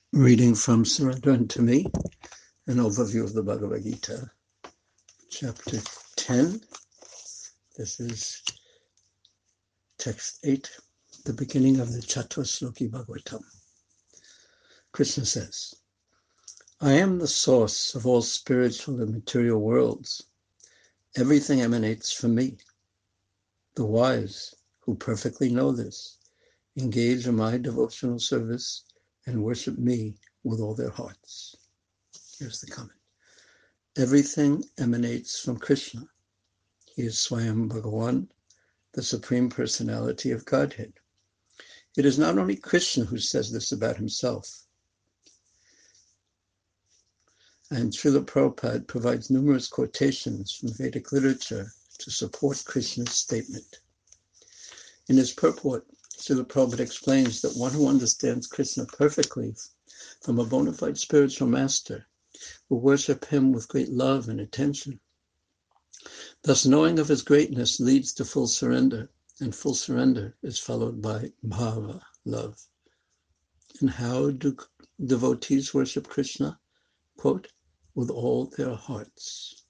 Reading from Surrender Unto Me, an overview of the Bhagavad Gita, chapter 10. This is text 8, the beginning of the Chatusloki Bhagavatam. Krishna says, I am the source of all spiritual and material worlds. Everything emanates from me. The wise, who perfectly know this, engage in my devotional service and worship me with all their hearts. Here's the comment. Everything emanates from Krishna. He is Swayam Bhagavan, the Supreme Personality of Godhead. It is not only Krishna who says this about himself. And Srila Prabhupada provides numerous quotations from Vedic literature to support Krishna's statement. In his purport, Srila Prabhupada explains that one who understands Krishna perfectly from a bona fide spiritual master will worship him with great love and attention. Thus, knowing of his greatness leads to full surrender, and full surrender is followed by bhava, love. And how do devotees worship Krishna? Quote, with all their hearts.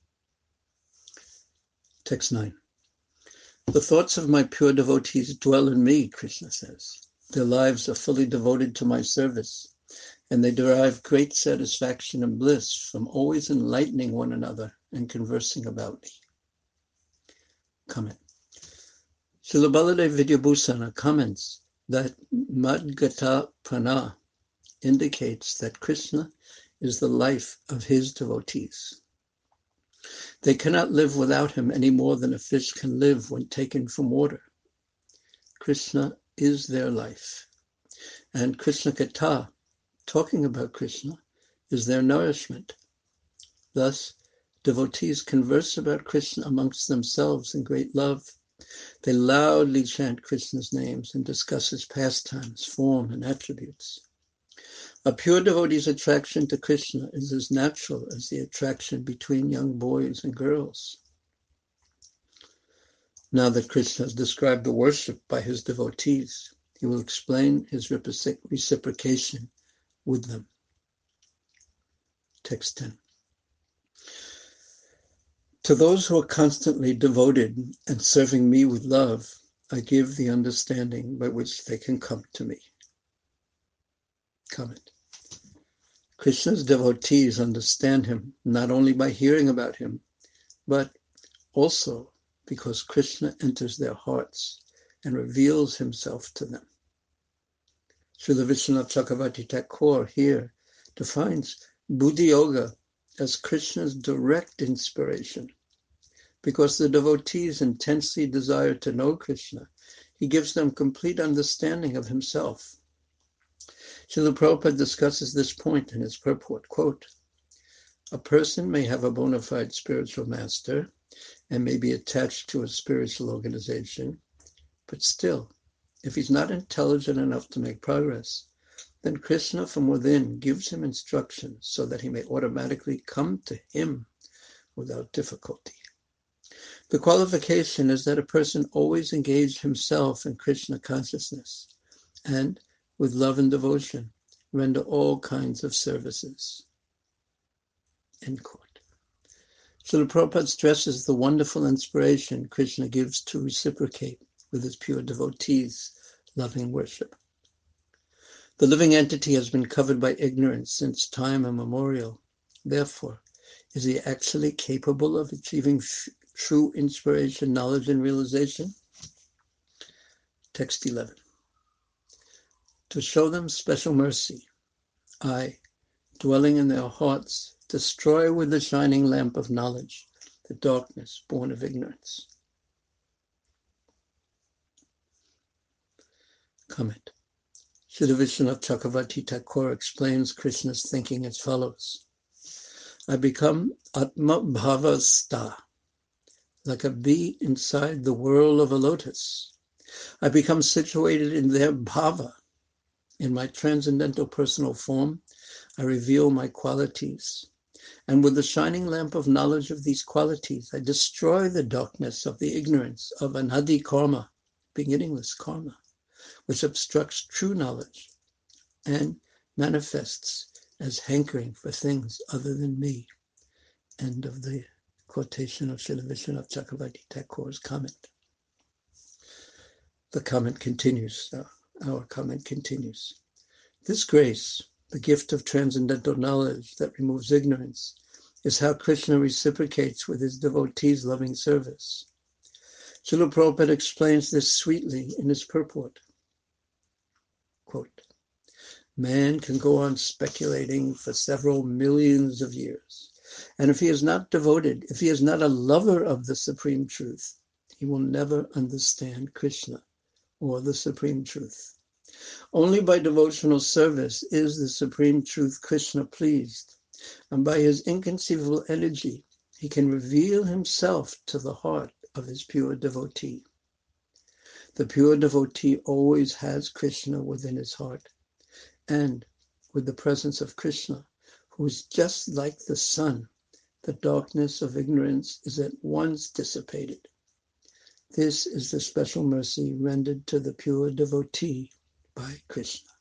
Text 9. The thoughts of my pure devotees dwell in me, Krishna says. Their lives are fully devoted to my service, and they derive great satisfaction and bliss from always enlightening one another and conversing about me. Comment. Srila Baladev Vidyabhusana comments that Madgata Prana indicates that Krishna is the life of his devotees. They cannot live without him any more than a fish can live when taken from water. Krishna is their life. And Krishna Katha, talking about Krishna, is their nourishment. Thus, devotees converse about Krishna amongst themselves in great love. They loudly chant Krishna's names and discuss his pastimes, form, and attributes. A pure devotee's attraction to Krishna is as natural as the attraction between young boys and girls. Now that Krishna has described the worship by his devotees, he will explain his reciprocation with them. Text 10. To those who are constantly devoted and serving me with love, I give the understanding by which they can come to me. Comment. Krishna's devotees understand him not only by hearing about him, but also because Krishna enters their hearts and reveals himself to them. Srila Vishwanath Chakravarti Thakur here defines Buddhi Yoga as Krishna's direct inspiration. Because the devotees intensely desire to know Krishna, he gives them complete understanding of himself. Srila Prabhupada discusses this point in his purport, quote, a person may have a bona fide spiritual master and may be attached to a spiritual organization, but still, if he's not intelligent enough to make progress, then Krishna from within gives him instructions so that he may automatically come to him without difficulty. The qualification is that a person always engage himself in Krishna consciousness and, with love and devotion, render all kinds of services. End quote. Srila Prabhupada stresses the wonderful inspiration Krishna gives to reciprocate with his pure devotees' loving worship. The living entity has been covered by ignorance since time immemorial. Therefore, is he actually capable of achieving true inspiration, knowledge, and realization? Text 11. To show them special mercy, I, dwelling in their hearts, destroy with the shining lamp of knowledge the darkness born of ignorance. Comment. Srila Vishwanath Chakravarti Thakur explains Krishna's thinking as follows. I become Atma Bhavasta, like a bee inside the whirl of a lotus. I become situated in their bhava. In my transcendental personal form, I reveal my qualities. And with the shining lamp of knowledge of these qualities, I destroy the darkness of the ignorance of anadi karma, beginningless karma, which obstructs true knowledge, and manifests as hankering for things other than me. End of the quotation of Srila Vishwanath Chakravarti Thakur's comment. The comment continues, our comment continues. This grace, the gift of transcendental knowledge that removes ignorance, is how Krishna reciprocates with his devotees' loving service. Srila Prabhupada explains this sweetly in his purport. Quote, man can go on speculating for several millions of years, and if he is not devoted, if he is not a lover of the Supreme Truth, he will never understand Krishna or the Supreme Truth. Only by devotional service is the Supreme Truth Krishna pleased, and by his inconceivable energy, he can reveal himself to the heart of his pure devotee. The pure devotee always has Krishna within his heart, and with the presence of Krishna, who is just like the sun, the darkness of ignorance is at once dissipated. This is the special mercy rendered to the pure devotee by Krishna.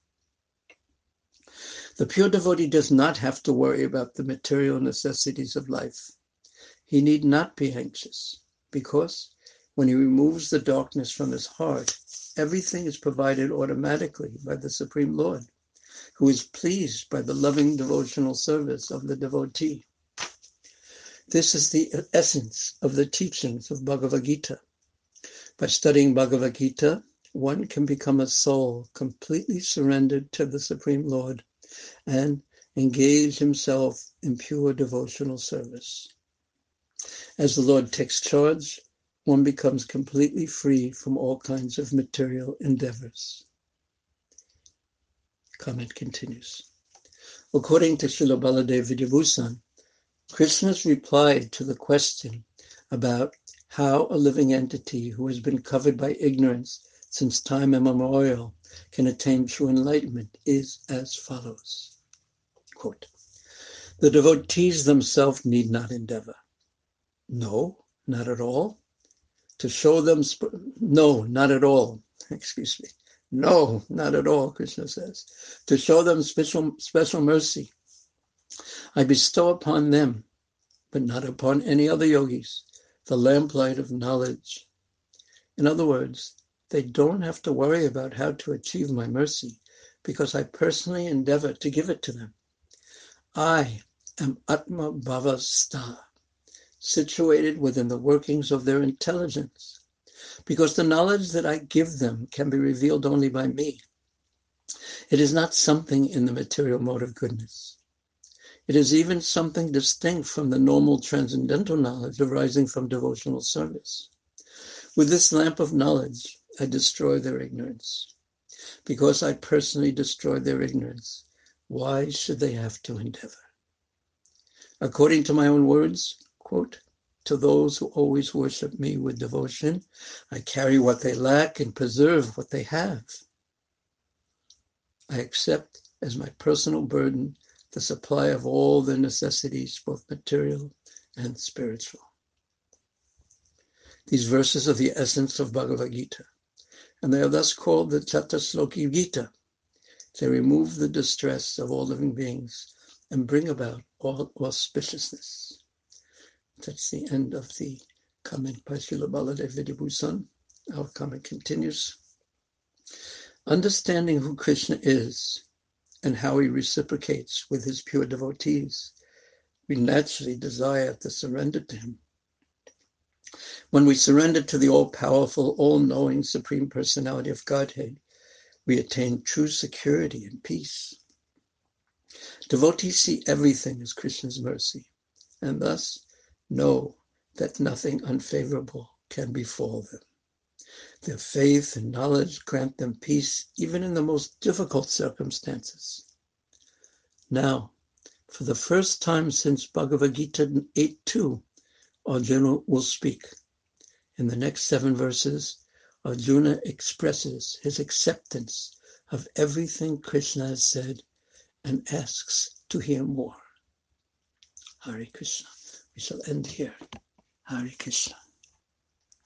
The pure devotee does not have to worry about the material necessities of life. He need not be anxious, because when he removes the darkness from his heart, everything is provided automatically by the Supreme Lord, who is pleased by the loving devotional service of the devotee. This is the essence of the teachings of Bhagavad Gita. By studying Bhagavad Gita, one can become a soul completely surrendered to the Supreme Lord and engage himself in pure devotional service. As the Lord takes charge, one becomes completely free from all kinds of material endeavors. Comment continues. According to Srila Baladev Vidyabhushan, Krishna's reply to the question about how a living entity who has been covered by ignorance since time immemorial can attain true enlightenment is as follows. Quote, the devotees themselves need not endeavor. No, not at all. To show them, no, not at all. Excuse me. No, not at all, Krishna says. To show them special mercy, I bestow upon them, but not upon any other yogis, the lamplight of knowledge. In other words, they don't have to worry about how to achieve my mercy, because I personally endeavor to give it to them. I am Atma Bhavasta, situated within the workings of their intelligence, because the knowledge that I give them can be revealed only by me. It is not something in the material mode of goodness. It is even something distinct from the normal transcendental knowledge arising from devotional service. With this lamp of knowledge, I destroy their ignorance. Because I personally destroy their ignorance, why should they have to endeavor? According to my own words, quote, to those who always worship me with devotion, I carry what they lack and preserve what they have. I accept as my personal burden the supply of all their necessities, both material and spiritual. These verses are the essence of Bhagavad Gita, and they are thus called the Chatusloki Gita. They remove the distress of all living beings and bring about all auspiciousness. That's the end of the comment by Srila Baladev Vidyabhushan. Our comment continues. Understanding who Krishna is and how he reciprocates with his pure devotees, we naturally desire to surrender to him. When we surrender to the all-powerful, all-knowing Supreme Personality of Godhead, we attain true security and peace. Devotees see everything as Krishna's mercy, and thus know that nothing unfavorable can befall them. Their faith and knowledge grant them peace even in the most difficult circumstances. Now, for the first time since Bhagavad Gita 8.2, Arjuna will speak. In the next 7 verses, Arjuna expresses his acceptance of everything Krishna has said and asks to hear more. Hare Krishna. We shall end here. Hare Krishna.